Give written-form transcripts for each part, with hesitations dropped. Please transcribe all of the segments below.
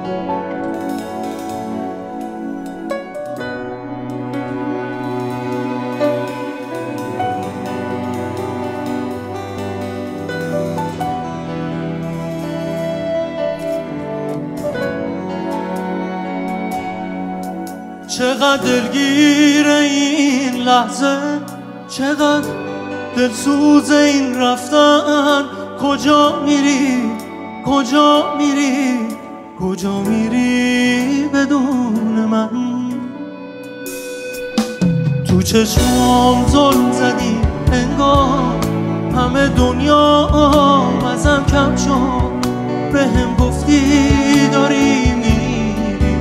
چقدر دلگیر این لحظه، چقدر دلسوز این رفتن. کجا میری، کجا میری، کجا میری بدون من؟ تو چشمام ظلم زدی انگار همه دنیا ازم کم شد. بهم گفتی داری میری،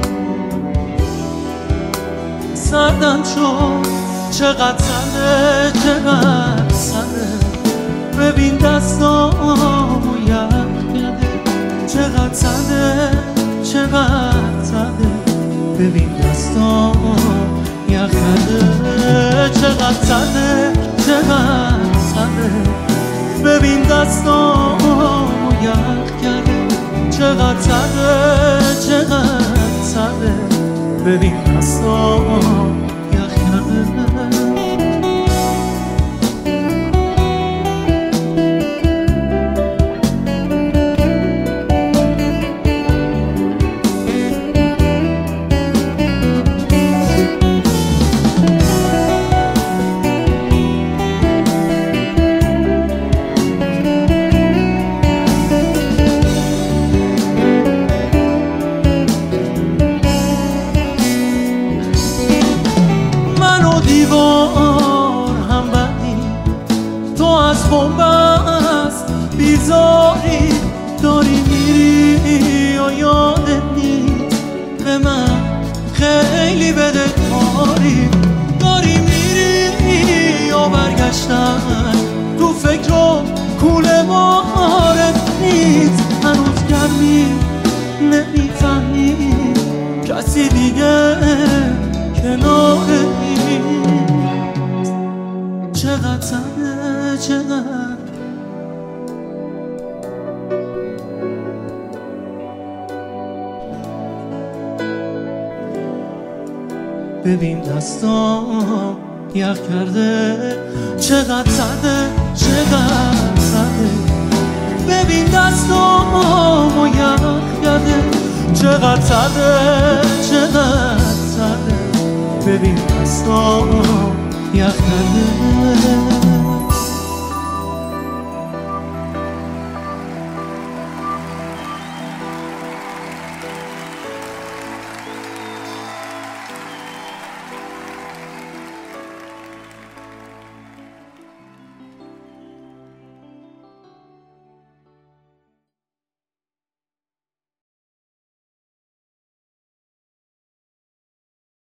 سردم شد. چقدر سرده، چقدر سرده، ببین دستامو یخ کرده. چقدر سرده، چقدر سرده، ببین دستامو یخ کرده. چقدر سرده، چقدر سرده، ببین دستامو یخ کرده. چقدر سرده، چقدر سرده، ببین دستامو یخ کرده. دیوار هم بدی، تو از بنبست بیزاری. داری میری یا یادت نیست به من خیلی بده کاری. داری میری یا برگشتن تو فکر و کوله بارت نیست. هنوز گرمی نمیفهمی کسی دیگه کنارت نیست. چقدر سرده، چقدر ببین دستام یخ کرده. چقدر سرده، چقدر سرده، ببین دستامو یخ کرده. چقدر سرده، چقدر سرده، ببین دستامو یخ کرده.